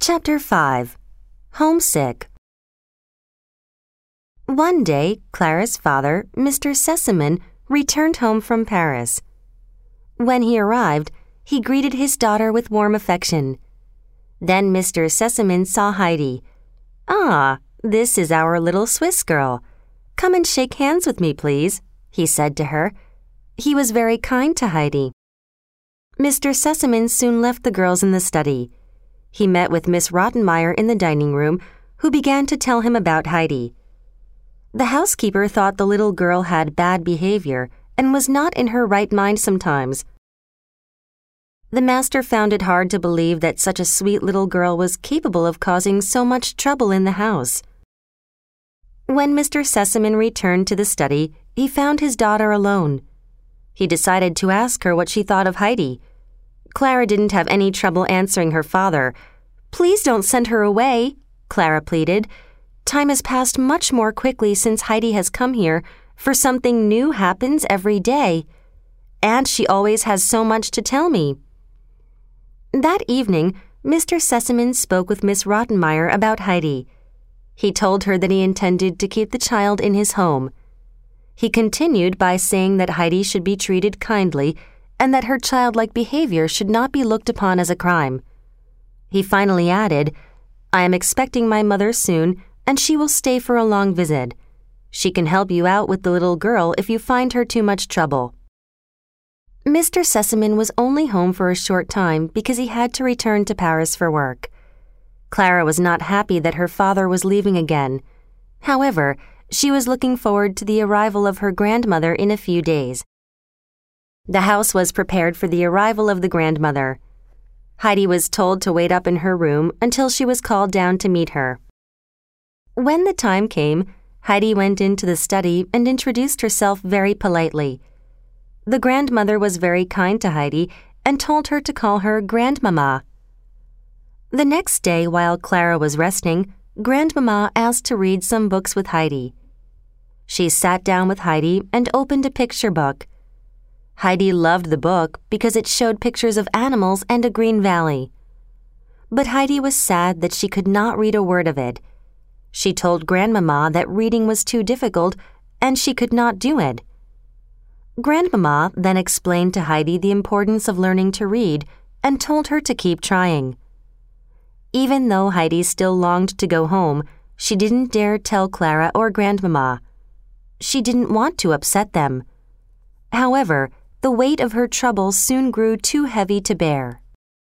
Chapter 5. Homesick. One day, Clara's father, Mr. Sesemann, returned home from Paris. When he arrived, he greeted his daughter with warm affection. Then Mr. Sesemann saw Heidi. "Ah, this is our little Swiss girl. Come and shake hands with me, please," he said to her. He was very kind to Heidi. Mr. Sesemann soon left the girls in the study. He met with Miss Rottenmeier in the dining room, who began to tell him about Heidi. The housekeeper thought the little girl had bad behavior and was not in her right mind sometimes. The master found it hard to believe that such a sweet little girl was capable of causing so much trouble in the house. When Mr. Sesemann returned to the study, he found his daughter alone. He decided to ask her what she thought of Heidi. Clara didn't have any trouble answering her father. "Please don't send her away," Clara pleaded. "Time has passed much more quickly since Heidi has come here, for something new happens every day. And she always has so much to tell me." That evening, Mr. Sesemann spoke with Miss Rottenmeier about Heidi. He told her that he intended to keep the child in his home. He continued by saying that Heidi should be treated kindly and that her childlike behavior should not be looked upon as a crime. He finally added, "I am expecting my mother soon, and she will stay for a long visit. She can help you out with the little girl if you find her too much trouble." Mr. Sesemann was only home for a short time because he had to return to Paris for work. Clara was not happy that her father was leaving again. However, she was looking forward to the arrival of her grandmother in a few days. The house was prepared for the arrival of the grandmother. Heidi was told to wait up in her room until she was called down to meet her. When the time came, Heidi went into the study and introduced herself very politely. The grandmother was very kind to Heidi and told her to call her Grandmama. The next day, while Clara was resting, Grandmama asked to read some books with Heidi. She sat down with Heidi and opened a picture book. Heidi loved the book because it showed pictures of animals and a green valley. But Heidi was sad that she could not read a word of it. She told Grandmama that reading was too difficult and she could not do it. Grandmama then explained to Heidi the importance of learning to read and told her to keep trying. Even though Heidi still longed to go home, she didn't dare tell Clara or Grandmama. She didn't want to upset them. However, the weight of her troubles soon grew too heavy to bear.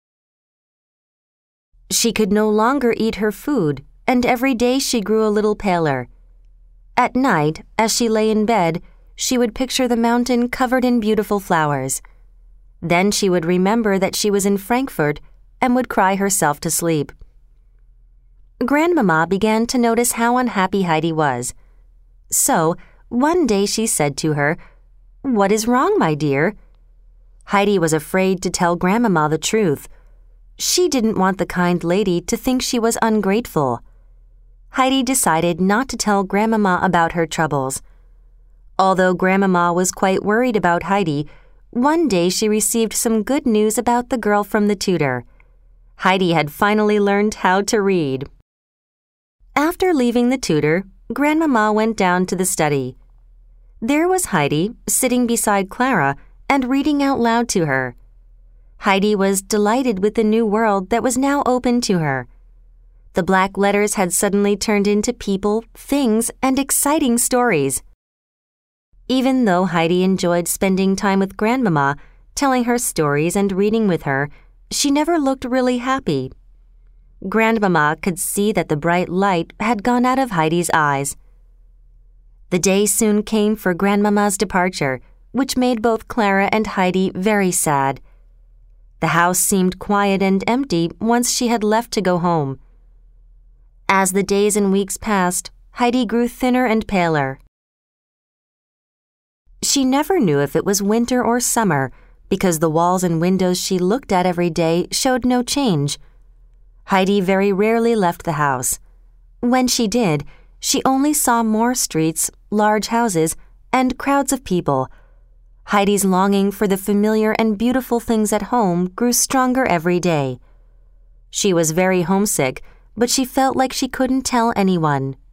She could no longer eat her food, and every day she grew a little paler. At night, as she lay in bed, she would picture the mountain covered in beautiful flowers. Then she would remember that she was in Frankfurt and would cry herself to sleep. Grandmama began to notice how unhappy Heidi was. So, one day she said to her, "What is wrong, my dear?" Heidi was afraid to tell Grandmama the truth. She didn't want the kind lady to think she was ungrateful. Heidi decided not to tell Grandmama about her troubles. Although Grandmama was quite worried about Heidi, one day she received some good news about the girl from the tutor. Heidi had finally learned how to read. After leaving the tutor, Grandmama went down to the study. There was Heidi, sitting beside Clara and reading out loud to her. Heidi was delighted with the new world that was now open to her. The black letters had suddenly turned into people, things, and exciting stories. Even though Heidi enjoyed spending time with Grandmama, telling her stories and reading with her, she never looked really happy. Grandmama could see that the bright light had gone out of Heidi's eyes. The day soon came for Grandmama's departure, which made both Clara and Heidi very sad. The house seemed quiet and empty once she had left to go home. As the days and weeks passed, Heidi grew thinner and paler. She never knew if it was winter or summer because the walls and windows she looked at every day showed no change. Heidi very rarely left the house. When she did, she only saw more streets, large houses, and crowds of people. Heidi's longing for the familiar and beautiful things at home grew stronger every day. She was very homesick, but she felt like she couldn't tell anyone.